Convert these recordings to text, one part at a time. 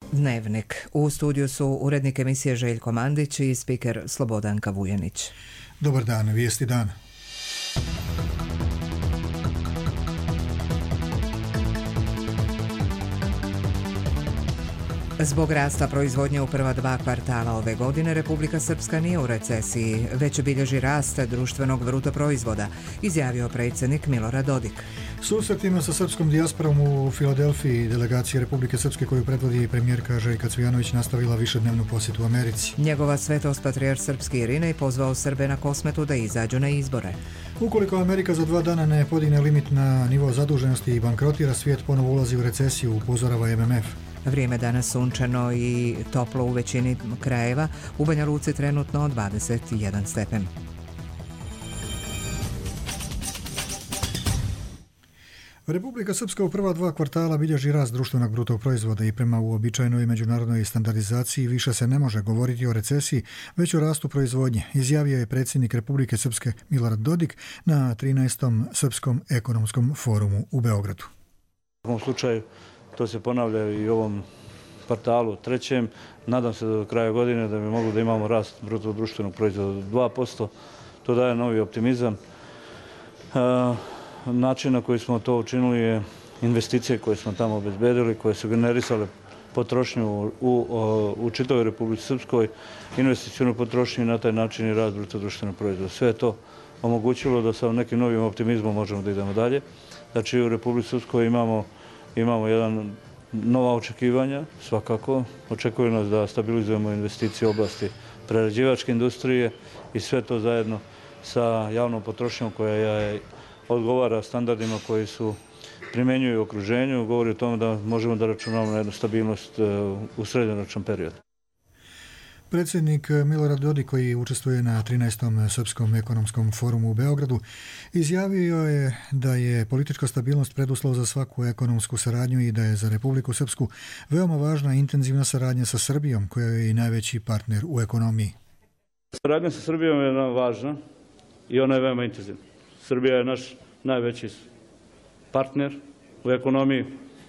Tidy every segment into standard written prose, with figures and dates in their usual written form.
Dnevnik. U studiju su urednik emisije Željko Mandić i spiker Slobodanka Vujanić. Dobar dan, vijesti dana. Zbog rasta proizvodnje u prva 2 kvartala ove godine, Republika Srpska nije u recesiji, već bilježi rast društvenog bruto proizvoda, izjavio predsjednik Milorad Dodik. Susretima sa srpskom dijasporom u Filadelfiji delegacija Republike Srpske koju predvodi premijerka Željka Cvijanović nastavila višednevnu posjetu u Americi. Njegova svetost patrijarh srpski Irinej pozvao Srbe na Kosmetu da izađu na izbore. Ukoliko Amerika za 2 dana ne podigne limit na nivo zaduženosti i bankrotira, svijet ponovo ulazi u recesiju, upozorava MMF. Vrijeme danas sunčano i toplo u većini krajeva, u Banja Luci trenutno 21 stepen. Republika Srpska u prva 2 kvartala bilježi rast društvenog bruto proizvoda i prema uobičajenoj međunarodnoj standardizaciji više se ne može govoriti o recesiji, već o rastu proizvodnje, izjavio je predsjednik Republike Srpske Milorad Dodik na 13. Srpskom ekonomskom forumu u Beogradu. U ovom slučaju to se ponavlja i u ovom kvartalu trećem. Nadam se do kraja godine da bi mogli da imamo rast bruto društvenog proizvoda od 2%. To daje novi optimizam. Način na koji smo to učinili je investicije koje smo tamo obezbedili, koje su generisale potrošnju u čitavoj Republici Srpskoj, investicijnu potrošnju i na taj način i rast bruto društvenog proizvoda. Sve je to omogućilo da sa nekim novim optimizmom možemo da idemo dalje. Znači u Republici Srpskoj imamo jedan nova očekivanja, svakako. Očekuju nas da stabilizujemo investicije u oblasti prerađivačke industrije i sve to zajedno sa javnom potrošnjom koja odgovara standardima koji su primjenjuju u okruženju. Govori o tome da možemo da računamo na jednu stabilnost u srednjoročnom periodu. Predsjednik Milorad Dodik, koji učestvuje na 13. Srpskom ekonomskom forumu u Beogradu, izjavio je da je politička stabilnost preduslov za svaku ekonomsku saradnju i da je za Republiku Srpsku veoma važna intenzivna saradnja sa Srbijom, koja je i najveći partner u ekonomiji. Saradnja sa Srbijom je važna i ona je veoma intenzivna. Srbija je naš najveći partner u ekonomiji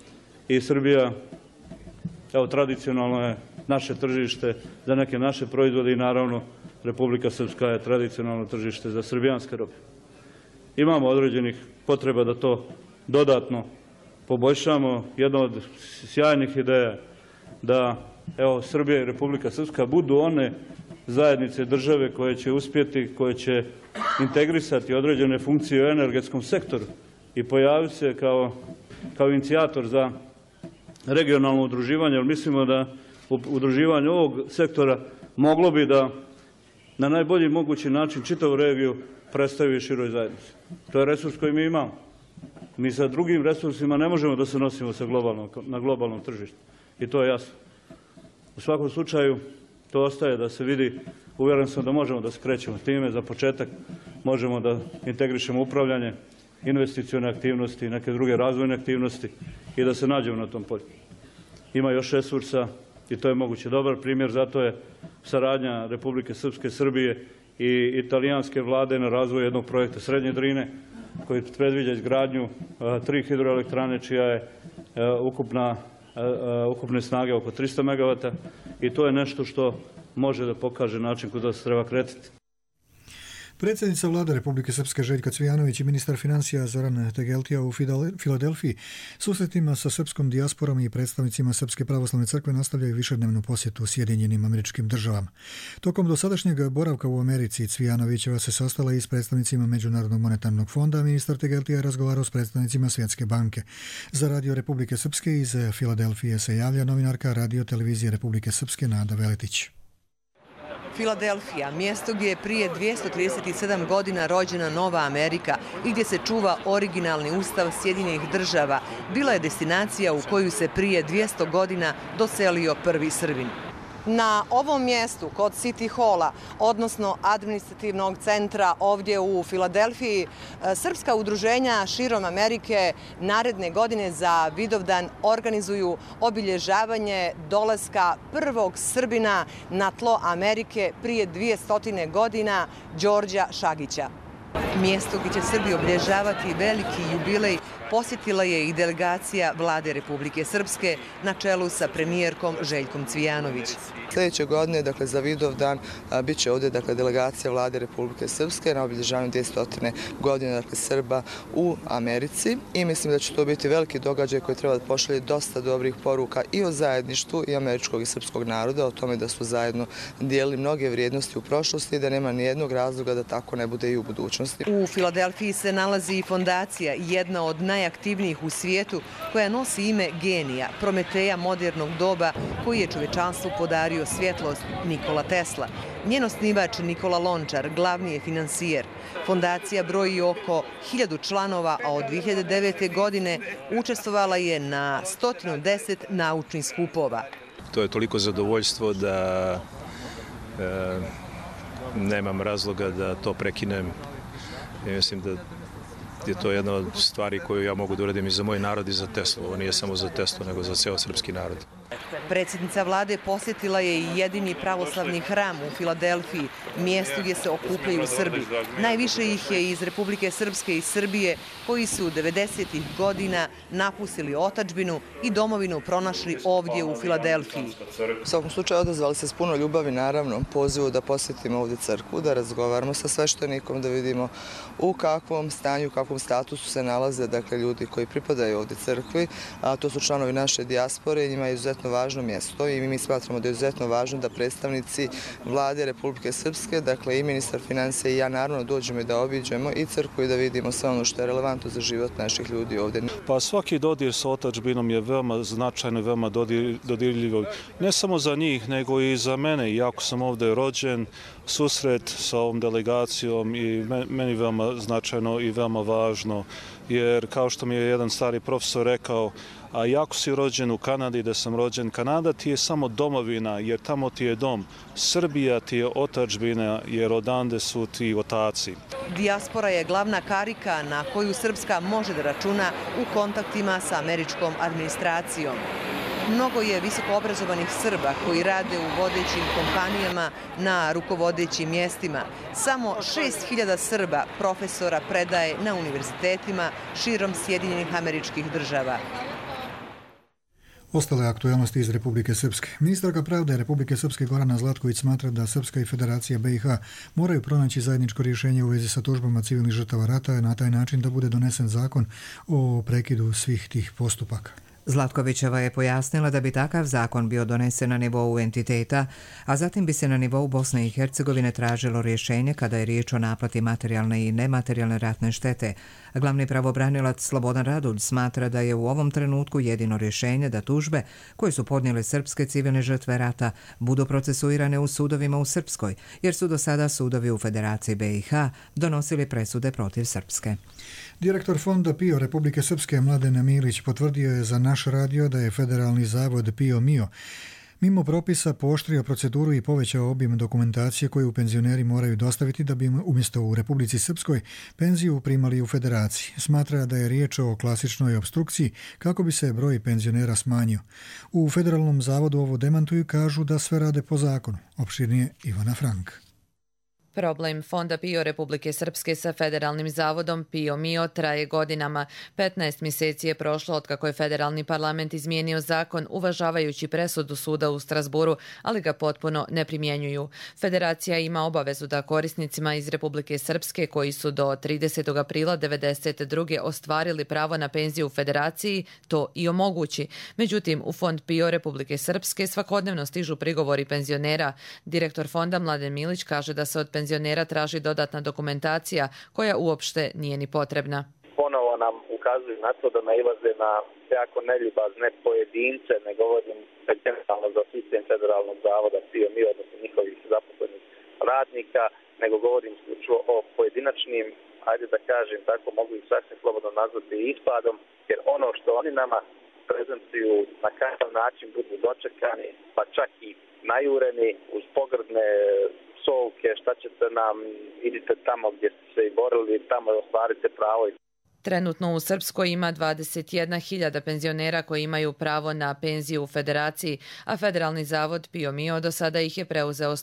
i Srbija, tradicionalno je naše tržište za neke naše proizvode i naravno Republika Srpska je tradicionalno tržište za srbijanske robe. Imamo određenih potreba da to dodatno poboljšamo. Jedna od sjajnih ideja da Srbija i Republika Srpska budu one zajednice države koje će uspjeti, koje će integrisati određene funkcije u energetskom sektoru i pojaviti se kao inicijator za regionalno udruživanje, jer mislimo da udruživanje ovog sektora moglo bi da na najbolji mogući način čitavu regiju predstavi široj zajednici. To je resurs koji mi imamo. Mi sa drugim resursima ne možemo da se nosimo na globalnom tržištu i to je jasno. U svakom slučaju to ostaje da se vidi, uvjeren sam da možemo da se krećemo s time. Za početak možemo da integrišemo upravljanje, investicione aktivnosti i neke druge razvojne aktivnosti i da se nađemo na tom polju. Ima još resursa i to je moguće. Dobar primjer zato je saradnja Republike Srpske, Srbije i italijanske vlade na razvoju jednog projekta Srednje Drine koji predviđa izgradnju 3 hidroelektrane čija je ukupne snage oko 300 MW i to je nešto što može da pokaže način kuda se treba kretati. Predsjednica vlade Republike Srpske Željka Cvijanović i ministar financija Zoran Tegeltija u Filadelfiji susretima sa srpskom dijasporom i predstavnicima Srpske pravoslavne crkve nastavljaju višednevnu posjetu Sjedinjenim Američkim Državama. Tokom dosadašnjeg boravka u Americi Cvijanovićeva se sastala i s predstavnicima Međunarodnog monetarnog fonda, a ministar Tegeltija je razgovarao s predstavnicima Svjetske banke. Za Radio Republike Srpske iz Filadelfije se javlja novinarka Radio televizije Republike Srpske Nada Veletić. Filadelfija, mjesto gdje je prije 237 godina rođena Nova Amerika i gdje se čuva originalni ustav Sjedinjenih Država, bila je destinacija u koju se prije 200 godina doselio prvi Srbin. Na ovom mjestu, kod City Halla, odnosno administrativnog centra ovdje u Filadelfiji, srpska udruženja širom Amerike naredne godine za Vidovdan organizuju obilježavanje dolaska prvog Srbina na tlo Amerike prije 200 godina, Đorđa Šagića. Mjesto gdje će Srbi obilježavati veliki jubilej posjetila je i delegacija Vlade Republike Srpske na čelu sa premijerkom Željkom Cvijanović. Sljedeće godine, za Vidovdan, bit će ovdje delegacija Vlade Republike Srpske na obilježavanju 200 godina Srba u Americi i mislim da će to biti veliki događaj koji treba da pošalje dosta dobrih poruka i o zajedništvu i američkog i srpskog naroda, o tome da su zajedno dijelili mnoge vrijednosti u prošlosti i da nema nijednog razloga da tako ne bude i u budućnosti. U Filadelfiji se nalazi i fondacija, jedna od najaktivnijih u svijetu, koja nosi ime genija, prometeja modernog doba, koji je čovečanstvu podario svjetlost, Nikola Tesla. Njen osnivač Nikola Lončar glavni je finansijer. Fondacija broji oko 1000 članova, a od 2009. godine učestvovala je na 110 naučnih skupova. To je toliko zadovoljstvo da nemam razloga da to prekinem. Mislim da je to jedna od stvari koju ja mogu da uradim i za moj narod i za Teslu. Ovo nije samo za Teslu, nego za ceo srpski narod. Predsjednica vlade posjetila je i jedini pravoslavni hram u Filadelfiji, mjestu gdje se okupljaju Srbi. Najviše ih je iz Republike Srpske i Srbije, koji su 90-ih godina napustili otadžbinu i domovinu pronašli ovdje u Filadelfiji. U svakom slučaju odazvali se s puno ljubavi, naravno, pozivu da posjetimo ovdje crkvu, da razgovaramo sa sveštenikom, da vidimo u kakvom stanju, u kakvom statusu se nalaze ljudi koji pripadaju ovdje crkvi. To su članovi naše dijaspore i njima je izuzetno važno mjesto i mi smatramo da je izuzetno važno da predstavnici Vlade Republike Srpske, i ministar financija i ja naravno dođemo i da obiđemo i crkvu i da vidimo sve ono što je relevantno za život naših ljudi ovdje. Pa svaki dodir sa otadžbinom je veoma značajno i veoma dodirljivo. Ne samo za njih, nego i za mene. Iako sam ovdje rođen, susret sa ovom delegacijom i meni veoma značajno i veoma važno. Jer kao što mi je jedan stari profesor rekao, a jako si rođen u Kanadi, da sam rođen, Kanada ti je samo domovina, jer tamo ti je dom. Srbija ti je otadžbina, jer odande su ti otaci. Dijaspora je glavna karika na koju Srpska može da računa u kontaktima sa američkom administracijom. Mnogo je visoko obrazovanih Srba koji rade u vodećim kompanijama na rukovodećim mjestima. Samo 6000 Srba profesora predaje na univerzitetima širom Sjedinjenih Američkih Država. Ostale aktualnosti iz Republike Srpske. Ministarka pravde Republike Srpske Gorana Zlatković smatra da Srpska i Federacija BiH moraju pronaći zajedničko rješenje u vezi sa tužbama civilnih žrtava rata na taj način da bude donesen zakon o prekidu svih tih postupaka. Zlatkovićeva je pojasnila da bi takav zakon bio donesen na nivou entiteta, a zatim bi se na nivou Bosne i Hercegovine tražilo rješenje kada je riječ o naplati materijalne i nematerijalne ratne štete. Glavni pravobranilac Slobodan Radulj smatra da je u ovom trenutku jedino rješenje da tužbe koje su podnijele srpske civilne žrtve rata budu procesuirane u sudovima u Srpskoj, jer su do sada sudovi u Federaciji BiH donosili presude protiv Srpske. Direktor Fonda PIO Republike Srpske Mladen Milić potvrdio je za naš radio da je Federalni zavod PIO MIO mimo propisa pooštrio proceduru i povećao obim dokumentacije koju penzioneri moraju dostaviti da bi umjesto u Republici Srpskoj penziju primali u Federaciji. Smatra da je riječ o klasičnoj opstrukciji kako bi se broj penzionera smanjio. U Federalnom zavodu ovo demantuju, kažu da sve rade po zakonu. Opširnije Ivana Frank. Problem Fonda PIO Republike Srpske sa Federalnim zavodom PIO MIO traje godinama. 15 mjeseci je prošlo otkako je Federalni parlament izmijenio zakon uvažavajući presudu suda u Strasburu, ali ga potpuno ne primjenjuju. Federacija ima obavezu da korisnicima iz Republike Srpske koji su do 30. aprila 1992. ostvarili pravo na penziju u Federaciji to i omogući. Međutim, u Fond PIO Republike Srpske svakodnevno stižu prigovori penzionera. Direktor fonda Mladen Milić kaže da se od penzionera traži dodatna dokumentacija koja uopšte nije ni potrebna. Ponovo nam ukazuju na to da nailaze na jako neljubazne pojedince, ne govorim specijalno za sistem Federalnog zavoda PIO MIO, odnosno njihovih zaposlenih radnika, nego govorim isključivo o pojedinačnim, ajde da kažem tako, mogu ih sasvim slobodno nazvati ispadom, jer ono što oni nama prezentuju na kakav način budu dočekani, pa čak i najureni uz pogrdne psovke, šta ćete nam, idite tamo gdje ste se i borili, tamo ostvarite pravo. Trenutno u Srpskoj ima 21.000 penzionera koji imaju pravo na penziju u federaciji, a Federalni zavod PIO MIO do sada ih je preuzeo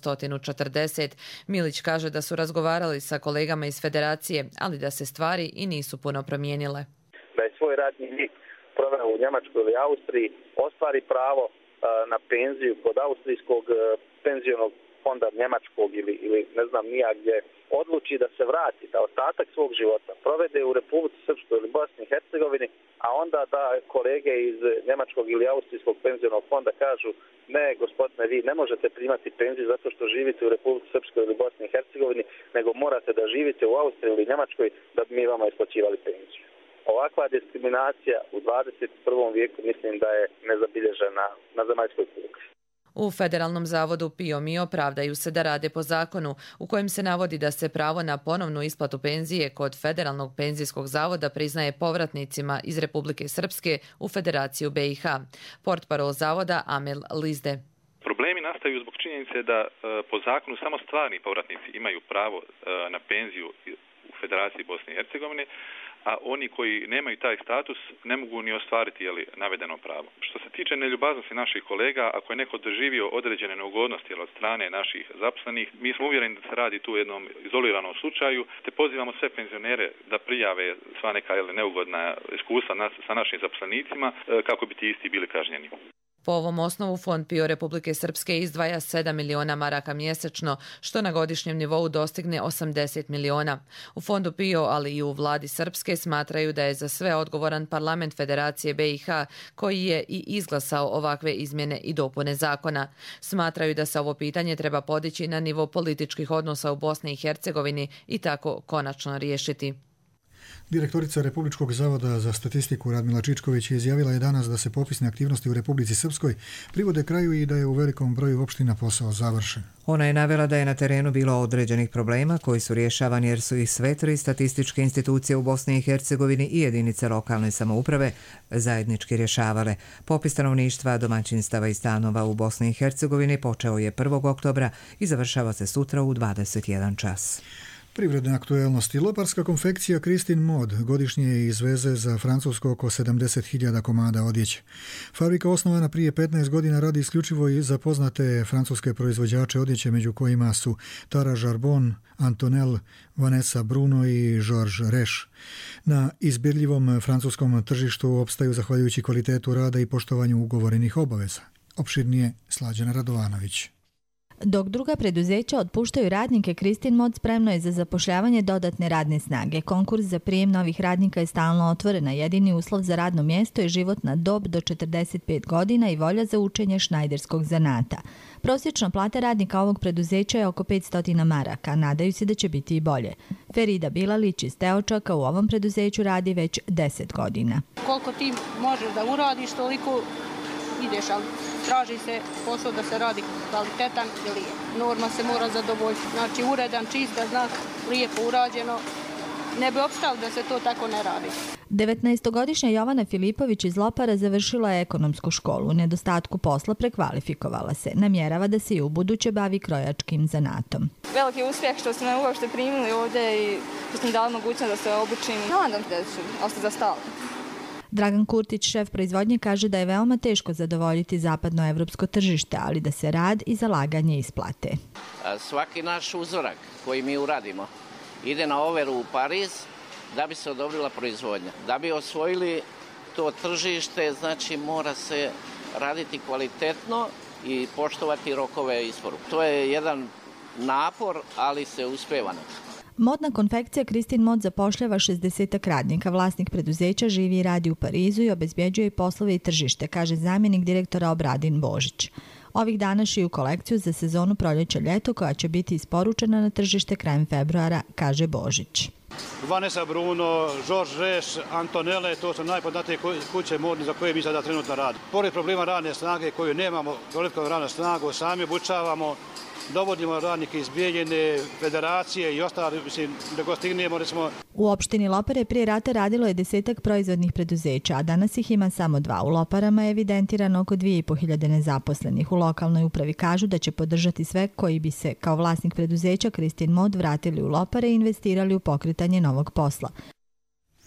140. Milić kaže da su razgovarali sa kolegama iz federacije, ali da se stvari i nisu puno promijenile. Da je svoj radni vijek proveo u Njemačkoj ili Austriji, ostvari pravo na penziju kod austrijskog penzionog fonda njemačkog ili ne znam nija gdje, odluči da se vrati, da ostatak svog života provede u Republici Srpskoj ili Bosni i Hercegovini, a onda da kolege iz njemačkog ili austrijskog penzionog fonda kažu ne, gospodine, vi ne možete primati penziju zato što živite u Republici Srpskoj ili Bosni i Hercegovini, nego morate da živite u Austriji ili Njemačkoj da bi mi vama isplaćivali penziju. Ovakva diskriminacija u 21. vijeku mislim da je nezabilježena na zemaljskoj kugli. U Federalnom zavodu PIO MIO pravdaju se da rade po zakonu u kojem se navodi da se pravo na ponovnu isplatu penzije kod Federalnog penzijskog zavoda priznaje povratnicima iz Republike Srpske u Federaciju BiH. Portparol zavoda Amel Lizde. Problemi nastaju zbog činjenice da po zakonu samo stvarni povratnici imaju pravo na penziju u Federaciji Bosne i Hercegovine, a oni koji nemaju taj status ne mogu ni ostvariti navedeno pravo. Što se tiče neljubaznosti naših kolega, ako je neko doživio određene neugodnosti od strane naših zaposlenih, mi smo uvjereni da se radi tu u jednom izoliranom slučaju, te pozivamo sve penzionere da prijave sva neka neugodna iskustva sa našim zaposlenicima kako bi ti isti bili kažnjeni. Po ovom osnovu Fond PIO Republike Srpske izdvaja 7 miliona maraka mjesečno, što na godišnjem nivou dostigne 80 miliona. U Fondu PIO, ali i u vladi Srpske smatraju da je za sve odgovoran parlament Federacije BiH, koji je i izglasao ovakve izmjene i dopune zakona. Smatraju da se ovo pitanje treba podići na nivo političkih odnosa u Bosni i Hercegovini i tako konačno riješiti. Direktorica Republičkog zavoda za statistiku Radmila Čičković izjavila je danas da se popisne aktivnosti u Republici Srpskoj privode kraju i da je u velikom broju opština posao završen. Ona je navela da je na terenu bilo određenih problema koji su rješavani jer su ih sve tri statističke institucije u Bosni i Hercegovini i jedinice lokalne samouprave zajednički rješavale. Popis stanovništva, domaćinstava i stanova u Bosni i Hercegovini počeo je 1. oktobra i završava se sutra u 21 čas. Privredne aktuelnosti. Loparska konfekcija Kristin Mod godišnje izveze za Francusku oko 70.000 komada odjeće. Fabrika osnovana prije 15 godina radi isključivo i za poznate francuske proizvođače odjeće, među kojima su Tara Jarbon, Antonel, Vanessa Bruno i Georges Rech. Na izbirljivom francuskom tržištu opstaju zahvaljujući kvalitetu rada i poštovanju ugovorenih obaveza. Opširnije Slađana Radovanović. Dok druga preduzeća otpuštaju radnike, Kristin Mod spremno je za zapošljavanje dodatne radne snage. Konkurs za prijem novih radnika je stalno otvoren, a jedini uslov za radno mjesto je životna dob do 45 godina i volja za učenje šnajderskog zanata. Prosječna plata radnika ovog preduzeća je oko 500 maraka, nadaju se da će biti i bolje. Ferida Bilalić iz Teočaka u ovom preduzeću radi već 10 godina. Koliko ti možeš da uradiš, toliko ideš, ali traži se posao da se radi kvalitetan i lijep. Norma se mora zadovoljiti. Znači uredan, čist, da znak, lijepo urađeno. Ne bi opstalo da se to tako ne radi. 19-godišnja Jovana Filipović iz Lopara završila je ekonomsku školu. U nedostatku posla prekvalifikovala se. Namjerava da se i u buduće bavi krojačkim zanatom. Veliki uspjeh što su me uopšte primili ovdje i što su mi dali mogućnost da se obučim. Nadam se da ću ostati za stalno. Dragan Kurtić, šef proizvodnje, kaže da je veoma teško zadovoljiti zapadnoevropsko tržište, ali da se rad i zalaganje isplate. Svaki naš uzorak koji mi uradimo ide na overu u Pariz da bi se odobrila proizvodnja. Da bi osvojili to tržište, znači mora se raditi kvalitetno i poštovati rokove isporuke. To je jedan napor, ali se uspeva. Modna konfekcija Kristin Mod zapošljava 60 radnika. Vlasnik preduzeća živi i radi u Parizu i obezbjeđuje poslove i tržište, kaže zamjenik direktora Obradin Božić. Ovih dana šiju kolekciju za sezonu proljeća-ljeto koja će biti isporučena na tržište krajem februara, kaže Božić. Vanessa Bruno, Georges Rech, Antonele, to su najpoznatije kuće modne za koje mi sada trenutno radimo. Pored problema radne snage koju nemamo, kvalifikovanu radnu snagu, sami obučavamo, dovodimo radnike iz Bijeljine, federacije i ostali, da go stignemo, recimo. U opštini Lopare prije rata radilo je 10 proizvodnih preduzeća, a danas ih ima samo 2. U Loparama je evidentirano oko 2500 nezaposlenih. U lokalnoj upravi kažu da će podržati sve koji bi se, kao vlasnik preduzeća Kristin Mod, vratili u Lopare i investirali u pokretanje novog posla.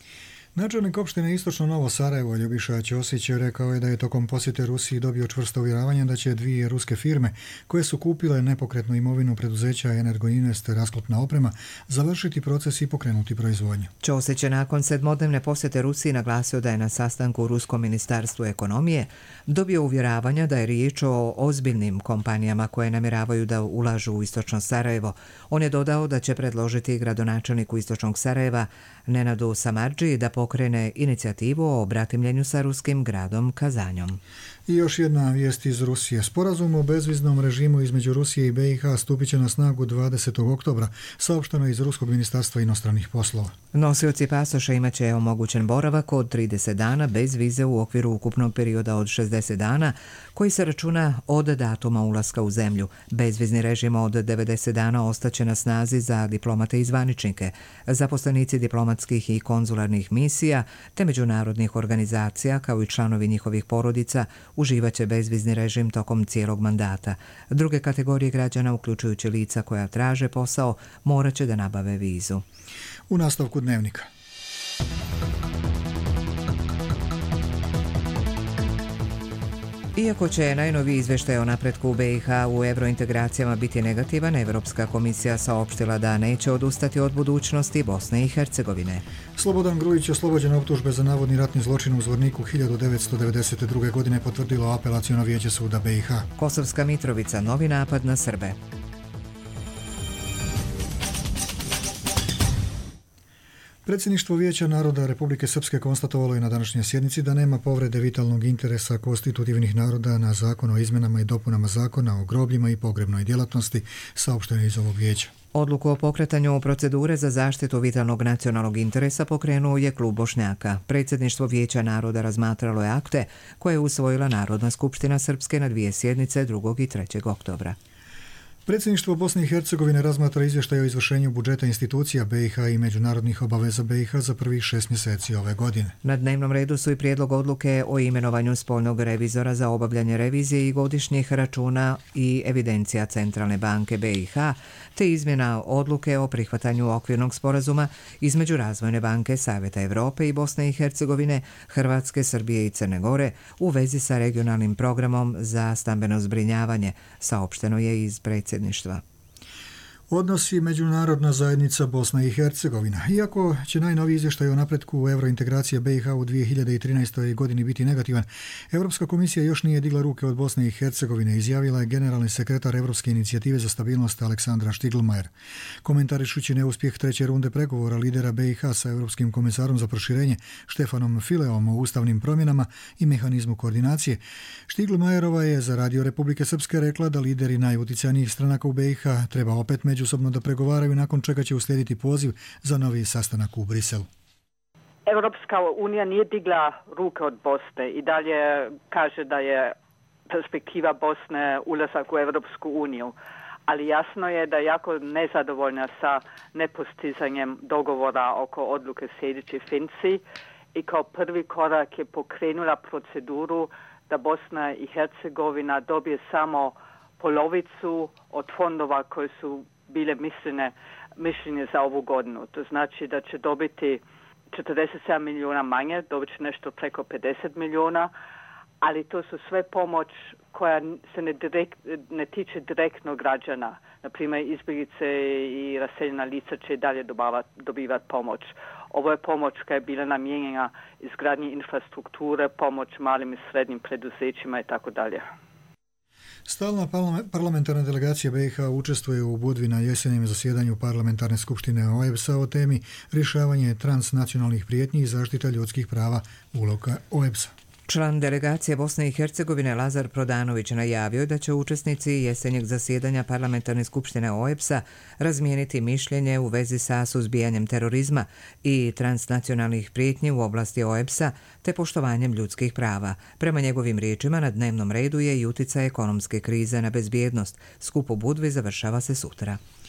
Načelnik opštine Istočno Novo Sarajevo Ljubiša Ćosić rekao je da je tokom posjete Rusiji dobio čvrsto uvjeravanje da će dvije ruske firme koje su kupile nepokretnu imovinu preduzeća Energoinvest Rasklopna oprema završiti proces i pokrenuti proizvodnju. Ćosić je nakon 7-dnevne posjete Rusiji naglasio da je na sastanku u Ruskom ministarstvu ekonomije dobio uvjeravanja da je riječ o ozbiljnim kompanijama koje namjeravaju da ulažu u Istočno Sarajevo. On je dodao da će predložiti gradonačelniku Istočnog Sarajeva Nenadu Samardži da pokrene inicijativu o obratimljenju sa ruskim gradom Kazanjom. I još jedna vijest iz Rusije. Sporazum o bezviznom režimu između Rusije i BiH stupit će na snagu 20. oktobra, saopšteno iz Ruskog ministarstva inostranih poslova. Nosioci pasoša imat će omogućen boravak od 30 dana bez vize u okviru ukupnog perioda od 60 dana, koji se računa od datuma ulaska u zemlju. Bezvizni režim od 90 dana ostaće na snazi za diplomate i zvaničnike, zaposlenici diplomatskih i konzularnih misija te međunarodnih organizacija kao i članovi njihovih porodica uživaće bezvizni režim tokom cijelog mandata. Druge kategorije građana, uključujući lica koja traže posao, morat će da nabave vizu. U nastavku dnevnika. Iako će najnoviji izvještaj o napretku u BiH u eurointegracijama biti negativan, Evropska komisija saopštila da neće odustati od budućnosti Bosne i Hercegovine. Slobodan Grujić, oslobođen optužbe za navodni ratni zločin u Zvorniku 1992. godine, potvrdilo apelaciono vijeće suda BiH. Kosovska Mitrovica, novi napad na Srbe. Predsjedništvo Vijeća naroda Republike Srpske konstatovalo je na današnjoj sjednici da nema povrede vitalnog interesa konstitutivnih naroda na zakon o izmjenama i dopunama zakona o grobljima i pogrebnoj djelatnosti, saopšteno iz ovog vijeća. Odluku o pokretanju procedure za zaštitu vitalnog nacionalnog interesa pokrenuo je Klub Bošnjaka. Predsjedništvo Vijeća naroda razmatralo je akte koje je usvojila Narodna skupština Srpske na 2 sjednice 2. i 3. oktobra. Predsjedništvo Bosne i Hercegovine razmatra izvještaj o izvršenju budžeta institucija BiH i međunarodnih obaveza BiH za prvih 6 mjeseci ove godine. Na dnevnom redu su i prijedlog odluke o imenovanju spoljnog revizora za obavljanje revizije i godišnjih računa i evidencija Centralne banke BiH, te izmjena odluke o prihvatanju okvirnog sporazuma između Razvojne banke Savjeta Evrope i Bosne i Hercegovine, Hrvatske, Srbije i Crne Gore u vezi sa regionalnim programom za stambeno zbrinjavanje, saopšteno je iz predsjedništva. Odnosi međunarodna zajednica Bosna i Hercegovina. Iako će najnoviji izvještaj o napretku eurointegracije BiH u 2013. godini biti negativan, Europska komisija još nije digla ruke od Bosne i Hercegovine, izjavila je generalni sekretar Europske inicijative za stabilnost Aleksandra Štiglmajer. Komentarišući neuspjeh treće runde pregovora lidera BiH sa Europskim komisarom za proširenje Štefanom Fileom o ustavnim promjenama i mehanizmu koordinacije, Štiglmajerova je za Radio Republike Srpske rekla da lideri najuticajnijih stranaka u BiH treba opet međusobno da pregovaraju, nakon čega će uslijediti poziv za novi sastanak u Briselu. Europska unija nije digla ruke od Bosne i dalje kaže da je perspektiva Bosne ulazak u Europsku uniju. Ali jasno je da je jako nezadovoljna sa nepostizanjem dogovora oko odluke sljedeće Finci i kao prvi korak je pokrenula proceduru da Bosna i Hercegovina dobije samo polovicu od fondova koje su bile mišljenje za ovu godinu. To znači da će dobiti 47 milijuna manje, dobit će nešto preko 50 milijuna, ali to su sve pomoć koja se ne tiče direktno građana. Naprimjer, izbjeglice i raseljena lica će dalje dobivati pomoć. Ovo je pomoć koja je bila namijenjena izgradnji infrastrukture, pomoć malim i srednjim preduzećima i tako dalje. Stalna parlamentarna delegacija BiH učestvuje u Budvi na jesenjem zasjedanju parlamentarne skupštine OEBS-a o temi rješavanje transnacionalnih prijetnji i zaštita ljudskih prava, uloga OEBS-a. Član delegacije Bosne i Hercegovine Lazar Prodanović najavio da će učesnici jesenjeg zasjedanja parlamentarne skupštine OEBS-a razmijeniti mišljenje u vezi sa suzbijanjem terorizma i transnacionalnih prijetnji u oblasti OEBS-a te poštovanjem ljudskih prava. Prema njegovim riječima na dnevnom redu je i uticaj ekonomske krize na bezbjednost. Skup u Budvi završava se sutra.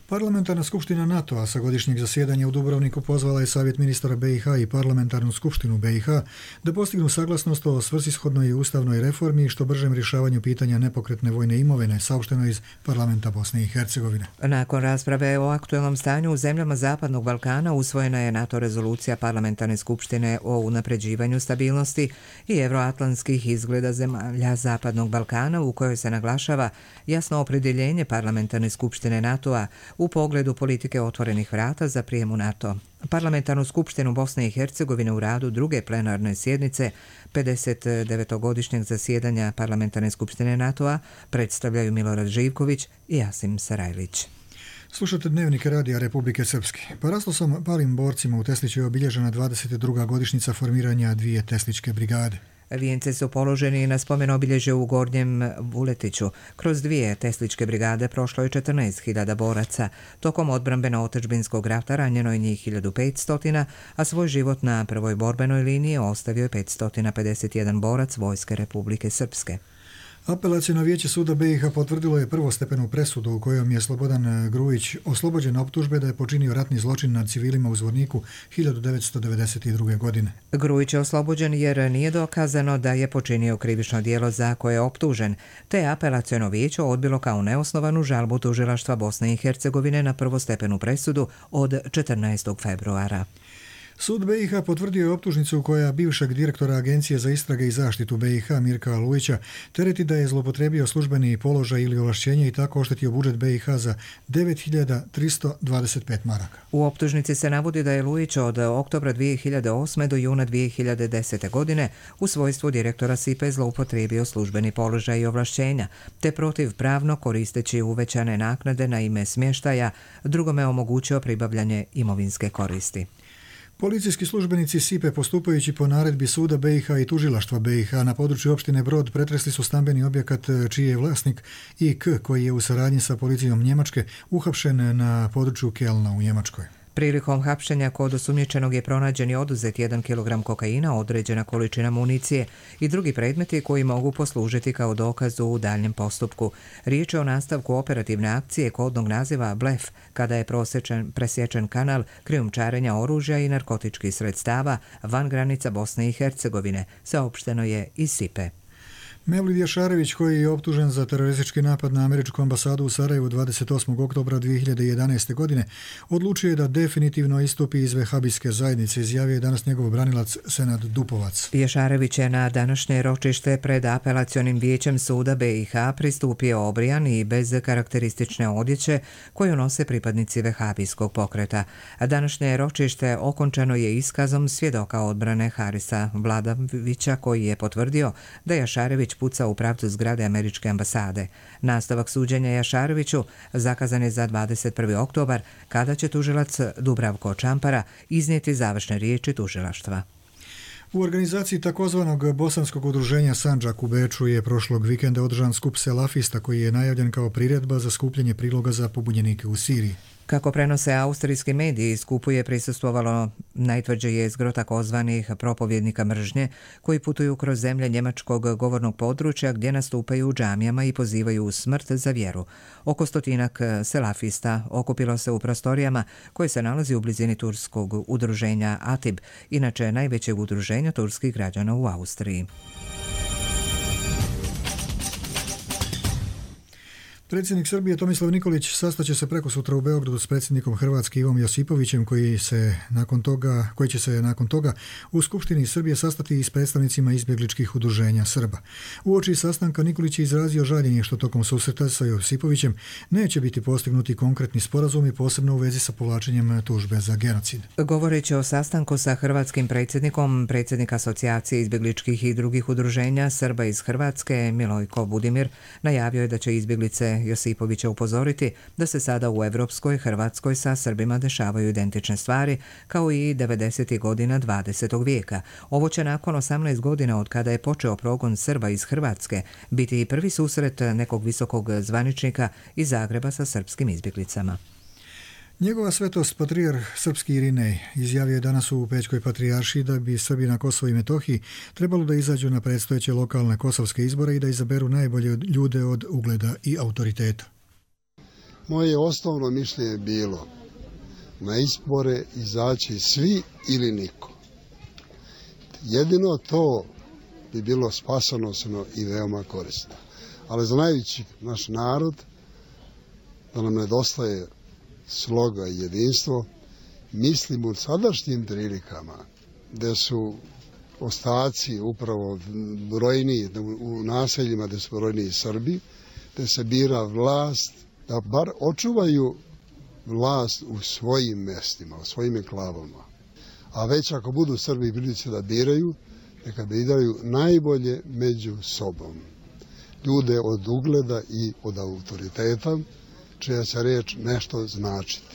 Parlamentarna skupština NATO-a sa godišnjeg zasjedanja u Dubrovniku pozvala je Savjet ministara BiH i Parlamentarnu skupštinu BiH da postignu saglasnost o svrsishodnoj i ustavnoj reformi i što bržem rješavanju pitanja nepokretne vojne imovine, saopšteno iz parlamenta Bosne i Hercegovine. Nakon rasprave o aktuelnom stanju u zemljama Zapadnog Balkana usvojena je NATO rezolucija Parlamentarne skupštine o unapređivanju stabilnosti i evroatlantskih izgleda zemalja Zapadnog Balkana u kojoj se naglašava jasno opredjeljenje Parlamentarne skupštine NATO-a u pogledu politike otvorenih vrata za prijem u NATO. Parlamentarnu skupštinu Bosne i Hercegovine u radu druge plenarne sjednice 59. zasjedanja Parlamentarne skupštine NATO-a predstavljaju Milorad Živković i Jasim Sarajlić. Slušate Dnevnike Radija Republike Srpske. Parastosom palim borcima u Tesliću je obilježena 22. godišnjica formiranja 2 tesličke brigade. Vijence su položeni na spomen obilježje u Gornjem Vuletiću. Kroz 2 tesličke brigade prošlo je 14.000 boraca. Tokom odbrambeno-otadžbinskog rata ranjeno je njih 1500, a svoj život na prvoj borbenoj liniji ostavio je 551 borac Vojske Republike Srpske. Apelaciono vijeće suda BiH potvrdilo je prvostepenu presudu u kojom je Slobodan Grujić oslobođen optužbe da je počinio ratni zločin nad civilima u Zvorniku 1992. godine. Grujić je oslobođen jer nije dokazano da je počinio krivično djelo za koje je optužen, te je apelaciono vijeće odbilo kao neosnovanu žalbu tužilaštva Bosne i Hercegovine na prvostepenu presudu od 14. februara. Sud BiH potvrdio je optužnicu koja bivšeg direktora Agencije za istrage i zaštitu BiH Mirka Lujića tereti da je zlopotrebio službeni položaj ili ovlašćenje i tako oštetio budžet BiH za 9.325 maraka. U optužnici se navodi da je Lujić od oktobra 2008. do juna 2010. godine u svojstvu direktora SIPA zloupotrebio službeni položaj i ovlašćenja, te protivpravno koristeći uvećane naknade na ime smještaja drugome omogućio pribavljanje imovinske koristi. Policijski službenici SIPE postupajući po naredbi suda BiH i tužilaštva BiH na području opštine Brod pretresli su stambeni objekat čiji je vlasnik IK koji je u saradnji sa policijom Njemačke uhapšen na području Kelna u Njemačkoj. Prilikom hapšenja kod osumnjičenog je pronađen i oduzet 1 kg kokaina, određena količina municije i drugi predmeti koji mogu poslužiti kao dokaz u daljem postupku. Riječ je o nastavku operativne akcije kodnog naziva Blef, kada je presječen kanal krijumčarenja oružja i narkotičkih sredstava van granica Bosne i Hercegovine, saopšteno je iz SIPE. Mevlid Jašarević, koji je optužen za teroristički napad na američku ambasadu u Sarajevu 28. oktobra 2011. godine, odlučio je da definitivno istupi iz vehabijske zajednice, izjavio je danas njegov branilac Senad Dupovac. Jašarević je na današnje ročište pred apelacionim vijećem suda BiH pristupio obrijan i bez karakteristične odjeće koju nose pripadnici vehabijskog pokreta. Današnje ročište okončano je iskazom svjedoka odbrane Harisa Vladavića, koji je potvrdio da Jašarević puca u pravcu zgrade američke ambasade. Nastavak suđenja Jašareviću zakazan je za 21. oktobar, kada će tužilac Dubravko Čampara iznijeti završne riječi tužilaštva. U organizaciji takozvanog bosanskog udruženja Sandžak u Beču je prošlog vikenda održan skup selafista koji je najavljen kao priredba za skupljanje priloga za pobunjenike u Siriji. Kako prenose austrijski mediji, skupu je prisustvovalo najtvrđe jezgro takozvanih propovjednika mržnje koji putuju kroz zemlje njemačkog govornog područja gdje nastupaju u džamijama i pozivaju u smrt za vjeru. Oko 100 selafista okupilo se u prostorijama koje se nalazi u blizini turskog udruženja Atib, inače najvećeg udruženja turskih građana u Austriji. Predsjednik Srbije Tomislav Nikolić sastaće se prekosutra u Beogradu s predsjednikom Hrvatske Ivom Josipovićem koji će se nakon toga u Skupštini Srbije sastati i s predstavnicima izbjegličkih udruženja Srba. Uoči sastanka Nikolić je izrazio žaljenje što tokom susreta sa Josipovićem neće biti postignuti konkretni sporazumi, posebno u vezi sa povlačenjem tužbe za genocid. Govoreći o sastanku sa hrvatskim predsjednikom, predsjednik Asocijacije izbjegličkih i drugih udruženja Srba iz Hrvatske Milojko Budimir najavio je da će izbjeglice Josipovića upozoriti da se sada u Evropskoj Hrvatskoj sa Srbima dešavaju identične stvari kao i 90. godina 20. vijeka. Ovo će nakon 18 godina od kada je počeo progon Srba iz Hrvatske biti i prvi susret nekog visokog zvaničnika iz Zagreba sa srpskim izbjeglicama. Njegova svetost patrijarh srpski Irinej izjavio je danas u Pećkoj patrijaršiji da bi Srbi na Kosovu i Metohiji trebalo da izađu na predstojeće lokalne kosovske izbore i da izaberu najbolje ljude od ugleda i autoriteta. Moje osnovno mišljenje je bilo na izbore izaći svi ili niko. Jedino to bi bilo spasonosno i veoma korisno. Ali znajući naš narod da nam nedostaje sloga i jedinstvo, mislim u sadašnjim prilikama da su ostaci upravo brojniji u naseljima, da su brojniji Srbi, da se bira vlast, da bar očuvaju vlast u svojim mestima, u svojim enklavama. A već ako budu Srbi prilici da biraju, neka biraju najbolje među sobom. Ljude od ugleda i od autoriteta, čija će reč nešto značiti.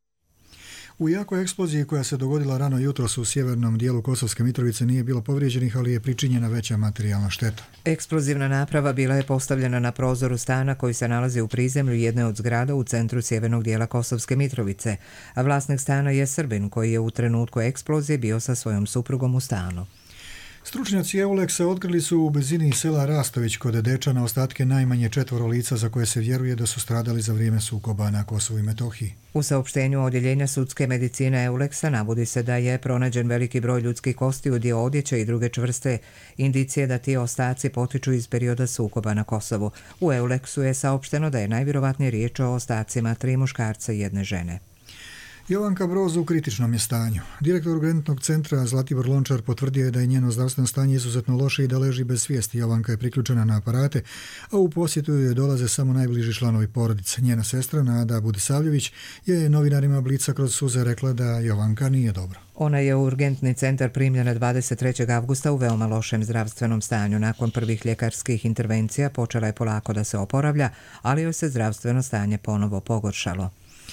U jakoj eksploziji koja se dogodila rano jutros u sjevernom dijelu Kosovske Mitrovice nije bilo povrijeđenih, ali je pričinjena veća materijalna šteta. Eksplozivna naprava bila je postavljena na prozoru stana koji se nalazi u prizemlju jedne od zgrada u centru sjevernog dijela Kosovske Mitrovice, a vlasnik stana je Srbin koji je u trenutku eksplozije bio sa svojom suprugom u stanu. Stručnjaci Euleksa otkrili su u blizini sela Rastović kod Dečana ostatke najmanje 4 lica za koje se vjeruje da su stradali za vrijeme sukoba na Kosovu i Metohiji. U saopštenju Odjeljenja sudske medicine Euleksa navodi se da je pronađen veliki broj ljudskih kostiju, dio odjeće i druge čvrste indicije da ti ostaci potiču iz perioda sukoba na Kosovu. U Euleksu je saopšteno da je najvjerovatnije riječ o ostacima 3 muškarca i 1 žene. Jovanka Broz u kritičnom je stanju. Direktor urgentnog centra Zlatibor Lončar potvrdio je da je njeno zdravstveno stanje izuzetno loše i da leži bez svijesti. Jovanka je priključena na aparate, a u posjetu joj dolaze samo najbliži članovi porodice. Njena sestra Nada Budisavljević je novinarima Blica kroz suze rekla da Jovanka nije dobro. Ona je u urgentni centar primljena 23. avgusta u veoma lošem zdravstvenom stanju. Nakon prvih ljekarskih intervencija počela je polako da se oporavlja, ali joj se zdravstveno stanje ponovo pogoršalo.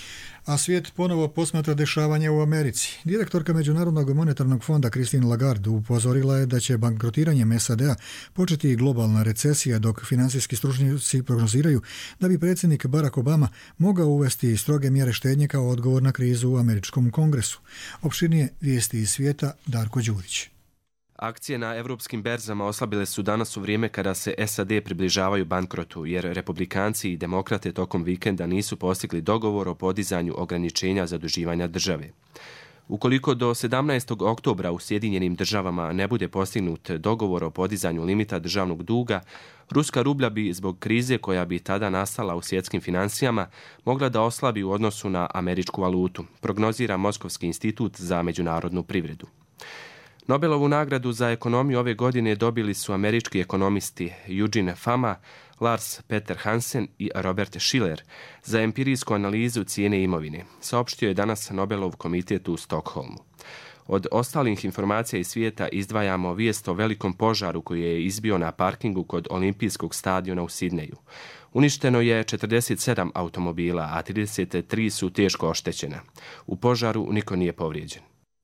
A svijet ponovo posmatra dešavanja u Americi. Direktorka Međunarodnog monetarnog fonda Christine Lagarde upozorila je da će bankrotiranjem SAD-a početi globalna recesija, dok financijski stručnjaci prognoziraju da bi predsjednik Barack Obama mogao uvesti stroge mjere štednje kao odgovor na krizu u američkom kongresu. Opširnije vijesti iz svijeta, Darko Đurić. Akcije na evropskim berzama oslabile su danas u vrijeme kada se SAD približavaju bankrotu, jer republikanci i demokrate tokom vikenda nisu postigli dogovor o podizanju ograničenja zaduživanja države. Ukoliko do 17. oktobra u Sjedinjenim državama ne bude postignut dogovor o podizanju limita državnog duga, ruska rublja bi zbog krize koja bi tada nastala u svjetskim financijama mogla da oslabi u odnosu na američku valutu, prognozira Moskovski institut za međunarodnu privredu. Nobelovu nagradu za ekonomiju ove godine dobili su američki ekonomisti Eugene Fama, Lars Peter Hansen i Robert Shiller za empirijsku analizu cijene imovine, saopštio je danas Nobelov komitet u Stokholmu. Od ostalih informacija iz svijeta izdvajamo vijest o velikom požaru koji je izbio na parkingu kod Olimpijskog stadiona u Sidneju. Uništeno je 47 automobila, a 33 su teško oštećena. U požaru niko nije povrijeđen.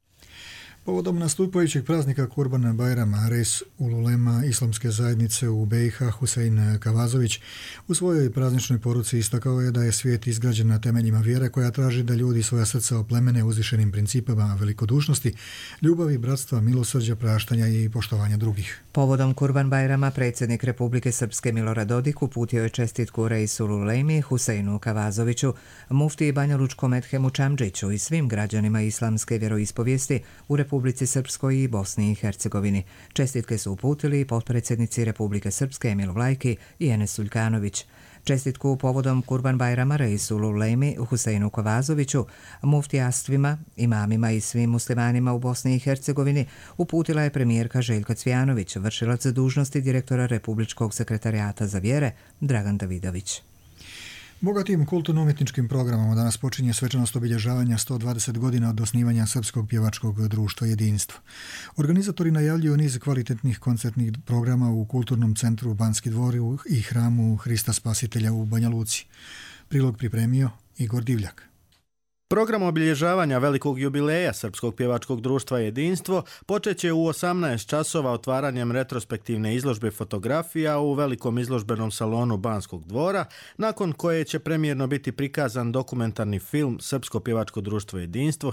Povodom nastupajućeg praznika Kurban Bajrama, res ululema islamske zajednice u BiH Husein Kavazović u svojoj prazničnoj poruci istakao je da je svijet izgrađen na temeljima vjere koja traži da ljudi svoja srca oplemene uzvišenim principima velikodušnosti, ljubavi, bratstva, milosrđa, praštanja i poštovanja drugih. Povodom Kurban Bajrama predsjednik Republike Srpske Milorad Dodik uputio je čestitku reisu ululemi Huseinu Kavazoviću, muftiji Banjalučkom Edhemu Čamdžiću i svim građanima islamske vjeroispovijesti u Republici Srpskoj i Bosni i Hercegovini. Čestitke su uputili potpredsjednici Republike Srpske Emil Vlajki i Enes Suljkanović. Čestitku povodom Kurban Bajrama reisu ululemi Huseinu Kavazoviću, muftijastvima, imamima i svim muslimanima u Bosni i Hercegovini uputila je premijerka Željka Cvijanović, vršilac dužnosti direktora Republičkog sekretarijata za vjere Dragan Davidović. Bogatim kulturno-umjetničkim programom danas počinje svečanost obilježavanja 120 godina od osnivanja Srpskog pjevačkog društva Jedinstvo. Organizatori najavljuju niz kvalitetnih koncertnih programa u Kulturnom centru Banski dvor i hramu Hrista Spasitelja u Banja Luci. Prilog pripremio Igor Divljak. Program obilježavanja velikog jubileja Srpskog pjevačkog društva Jedinstvo počeće u 18 časova otvaranjem retrospektivne izložbe fotografija u velikom izložbenom salonu Banskog dvora, nakon koje će premijerno biti prikazan dokumentarni film Srpsko pjevačko društvo Jedinstvo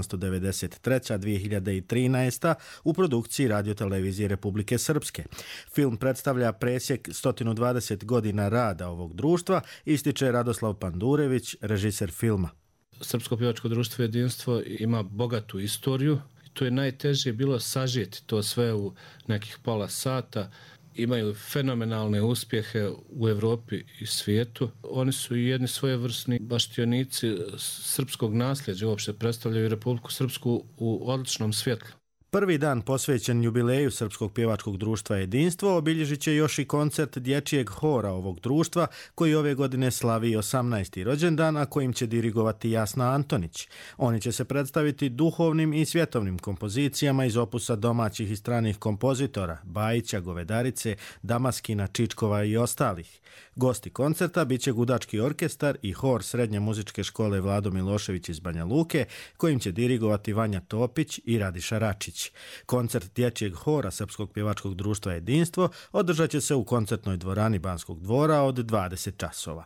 1893-2013 u produkciji Radiotelevizije Republike Srpske. Film predstavlja presjek 120 godina rada ovog društva, ističe Radoslav Pandurević, režiser filma. Srpsko pjevačko društvo Jedinstvo ima bogatu istoriju. To je najteže bilo sažeti to sve u nekih pola sata. Imaju fenomenalne uspjehe u Evropi i svijetu. Oni su i jedni svojevrsni baštionici srpskog nasljeđa, uopšte predstavljaju Republiku Srpsku u odličnom svjetlu. Prvi dan posvećen jubileju Srpskog pjevačkog društva Jedinstvo obilježit će još i koncert dječjeg hora ovog društva, koji ove godine slavi 18. rođendan, a kojim će dirigovati Jasna Antonić. Oni će se predstaviti duhovnim i svjetovnim kompozicijama iz opusa domaćih i stranih kompozitora, Bajića, Govedarice, Damaskina, Čičkova i ostalih. Gosti koncerta bit će gudački orkestar i hor Srednje muzičke škole Vlado Milošević iz Banja Luke, kojim će dirigovati Vanja Topić i Radiša Račić. Koncert dječjeg hora Srpskog pjevačkog društva Jedinstvo održat će se u koncertnoj dvorani Banskog dvora od 20 časova.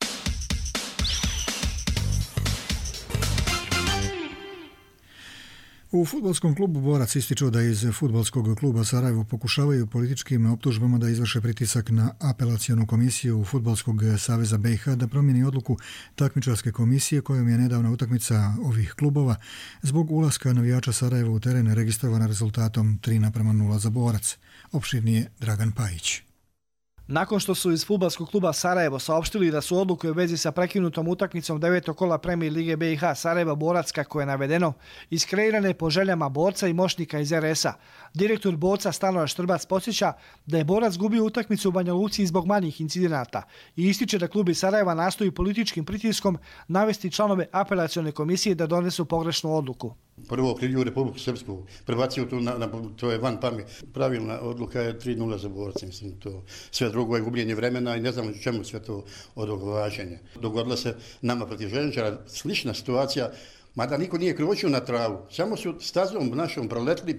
U fudbalskom klubu Borac ističu da iz fudbalskog kluba Sarajevo pokušavaju političkim optužbama da izvrše pritisak na apelacionu komisiju Fudbalskog saveza BiH da promijeni odluku takmičarske komisije kojom je nedavna utakmica ovih klubova zbog ulaska navijača Sarajeva u teren registrovana rezultatom 3:0 za Borac. Opširnije Dragan Pajić. Nakon što su iz fudbalskog kluba Sarajevo saopštili da su odluke u vezi sa prekinutom utakmicom 9. kola Premijer lige BiH Sarajevo Borac, kako je navedeno, iskreirane po željama borca i moćnika iz RS-a, direktor borca Stanoje Štrbac podsjeća da je Borac gubio utakmicu u Banja Luci zbog manjih incidenata i ističe da klub iz Sarajeva nastoji političkim pritiskom navesti članove apelacione komisije da donesu pogrešnu odluku. Prvo krivlju Republiku Srpsku, prebacio to je van pamet. Pravilna odluka je 3:0 za Borca, mislim, to sve drugo je gubljenje vremena i ne znam čemu sve to odogađanje. Dogodila se nama protiv Željezničara slična situacija, mada niko nije kročio na travu, samo su stazom našom proletili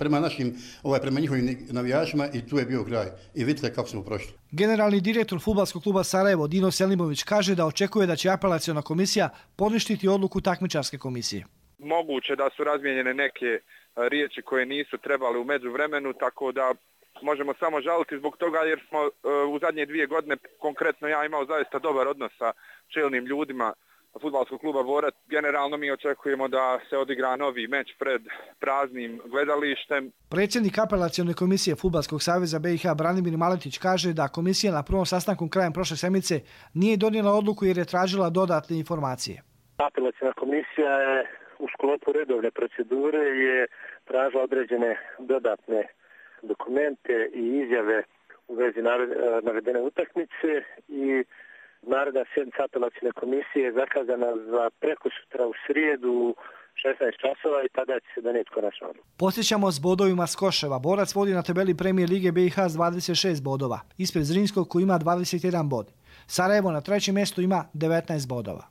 prema njihovim navijačima i tu je bio kraj. I vidite kako smo prošli. Generalni direktor fudbalskog kluba Sarajevo Dino Selimović kaže da očekuje da će apelaciona komisija poništiti odluku takmičarske komisije. Moguće da su razmijenjene neke riječi koje nisu trebale u međuvremenu, tako da možemo samo žaliti zbog toga jer smo u zadnje 2 godine, konkretno ja imao zaista dobar odnos sa čelnim ljudima fudbalskog kluba Borac. Generalno mi očekujemo da se odigra novi meč pred praznim gledalištem. Predsjednik apelacione komisije Fudbalskog saveza BiH Branimir Maletić kaže da komisija na prvom sastanku krajem prošle sedmice nije donijela odluku jer je tražila dodatne informacije. Apelaciona komisija je u sklopu redovne procedure je tražila određene dodatne dokumente i izjave u vezi navedene utakmice i naredna sjednica apelacione komisije je zakazana za prekosutra u srijedu 16 časova i tada će se donijeti konačna odluka. Posjećamo s bodovima Skoševa. Borac vodi na tabeli Premijer lige BiH s 26 bodova, ispred Zrinskog koji ima 21 bod. Sarajevo na trećem mjestu ima 19 bodova.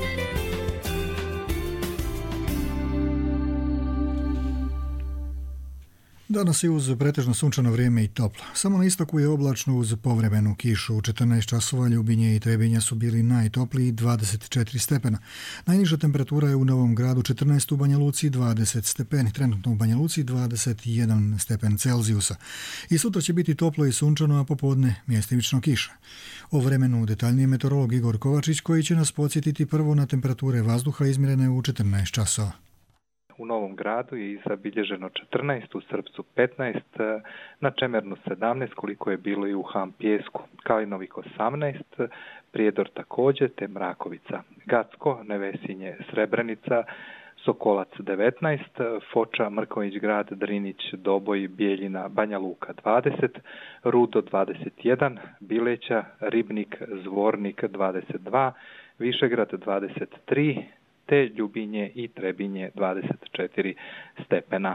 Danas je uz pretežno sunčano vrijeme i toplo. Samo na istoku je oblačno uz povremenu kišu. U 14 časova Ljubinje i Trebinje su bili najtopliji 24 stepena. Najniža temperatura je u Novom Gradu 14, u Banja Luci 20 stepeni. Trenutno u Banja Luci 21 stepen Celzijusa. I sutra će biti toplo i sunčano, a popodne mjestimično kiša. O vremenu detaljnije meteorolog Igor Kovačić koji će nas podsjetiti prvo na temperature vazduha izmjerene u 14 časova. U Novom Gradu je zabilježeno 14, u Srpcu 15, na Čemernu 17, koliko je bilo i u Ham Pjesku, Kalinovik 18, Prijedor također, te Mrakovica, Gacko, Nevesinje, Srebrenica, Sokolac 19, Foča, Mrković grad, Drinić, Doboj, Bijeljina, Banja Luka 20, Rudo 21, Bileća, Ribnik, Zvornik 22, Višegrad 23, te Ljubinje i Trebinje 24 stepena.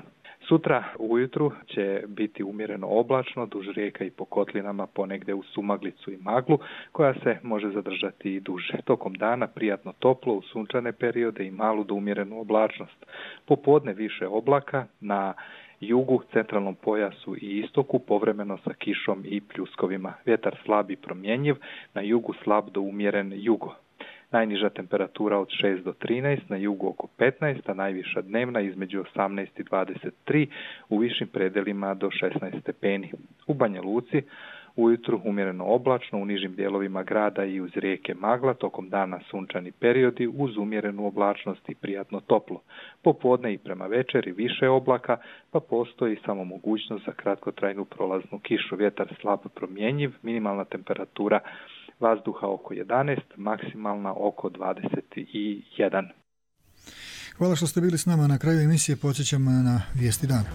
Sutra ujutru će biti umjereno oblačno, duž rijeka i po kotlinama ponegdje u sumaglicu i maglu, koja se može zadržati i duže. Tokom dana prijatno toplo u sunčane periode i malu do umjerenu oblačnost. Popodne više oblaka, na jugu, centralnom pojasu i istoku povremeno sa kišom i pljuskovima. Vjetar slab i promjenjiv, na jugu slab do umjeren jugo. Najniža temperatura od 6 do 13, na jugu oko 15, a najviša dnevna između 18 i 23, u višim predelima do 16 stepeni. U Banja Luci ujutru umjereno oblačno, u nižim dijelovima grada i uz rijeke magla, tokom dana sunčani periodi uz umjerenu oblačnost i prijatno toplo. Popodne i prema večeri više oblaka, pa postoji samo mogućnost za kratkotrajnu prolaznu kišu. Vjetar slab promjenjiv, minimalna temperatura vazduha oko 11, maksimalna oko 21. Hvala što ste bili s nama. Na kraju emisije podsjećam na vijesti dana.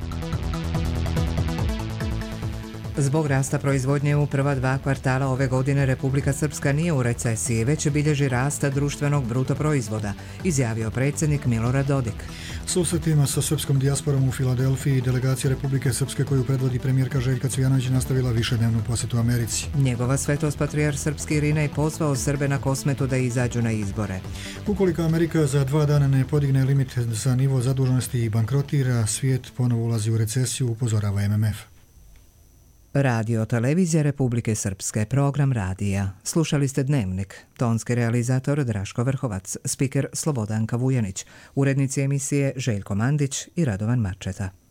Zbog rasta proizvodnje u prva 2 kvartala ove godine Republika Srpska nije u recesiji, već bilježi rasta društvenog bruto proizvoda, izjavio predsjednik Milorad Dodik. Susretima sa srpskom dijasporom u Filadelfiji delegacija Republike Srpske koju predvodi premijerka Željka Cvijanović nastavila višednevnu posjetu Americi. Njegova svetost patrijarh srpski Irinej pozvao Srbe na Kosmetu da izađu na izbore. Ukoliko Amerika za 2 dana ne podigne limit za nivo zaduženosti i bankrotira, svijet ponovo ulazi u recesiju, upozorava MMF. Radio Televizija Republike Srpske, program radija. Slušali ste Dnevnik. Tonski realizator Draško Vrhovac, spiker Slobodanka Vujanić, urednici emisije Željko Mandić i Radovan Marčeta.